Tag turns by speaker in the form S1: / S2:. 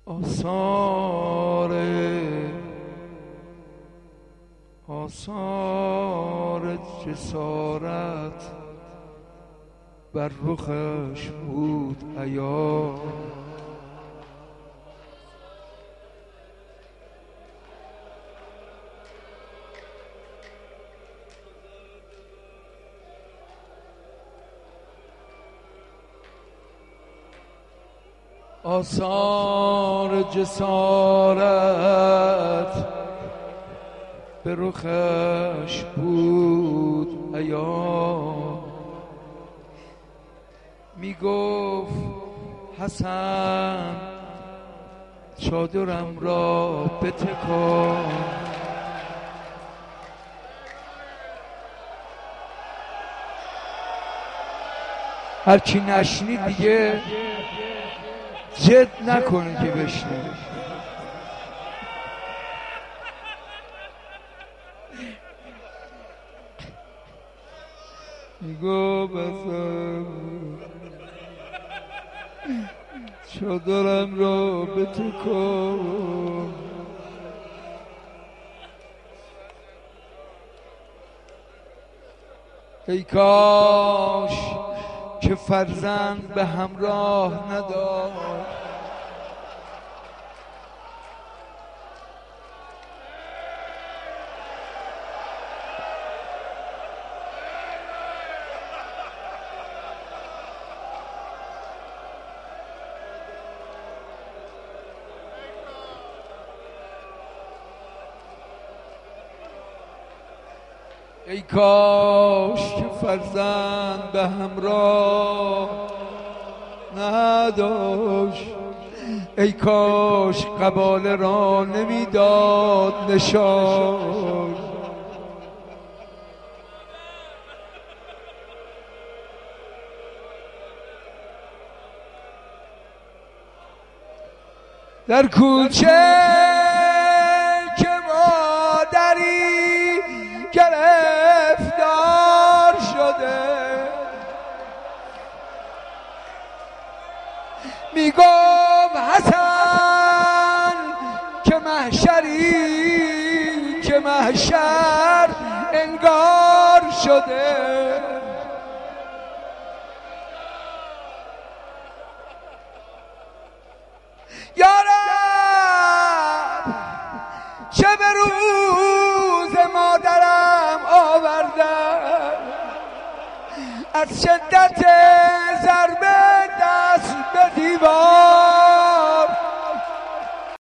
S1: آثار جسارت بر رخش بود عیان. آثار جسارت به رخش بود عیان. می گفت حسن چادرم را بتکان. هر کی نشنید دیگه جد نکنه که بشنه. میگو بسم چادرم را بتکن. ای کاش که فرزند به همراه نداشت. ای کاش که فرزند به همراه نداشت. ای کاش قباله را نمیداد نشان. در کوچه که مادری گرفتار شده میگم حسن که محشر انگار شده. یا رب چه به روز مادرم آوردن از شدت